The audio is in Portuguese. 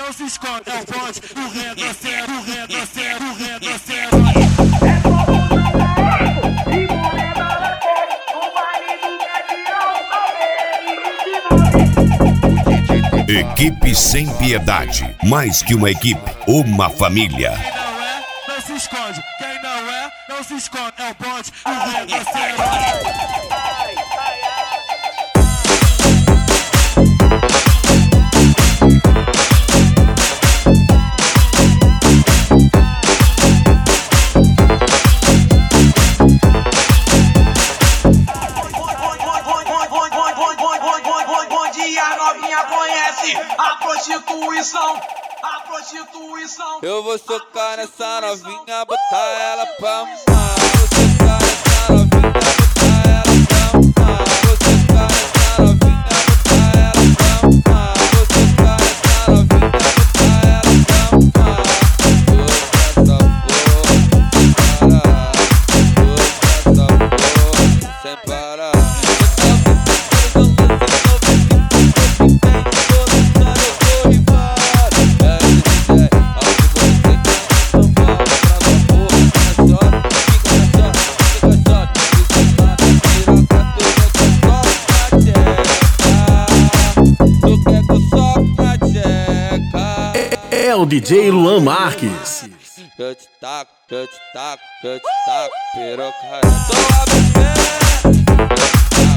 não se esconde. É o bonde, o retrocesso, o retrocesso, o retrocesso. Equipe Sem Piedade. Mais que uma equipe, uma família. Quem não é, não se esconde. Quem não é, não se esconde. É o bonde, o retrocesso. A prostituição, a prostituição. Eu vou socar nessa novinha, botar ela pra mamar. Vou socar nessa novinha, botar ela pra mamar. Vou socar nessa novinha, botar ela pra mamar. Vou socar nessa novinha, botar ela pra mamar. Sem parar. É o DJ Luan Marques. Eu te taco, eu te taco, eu te taco, piroca. Tô a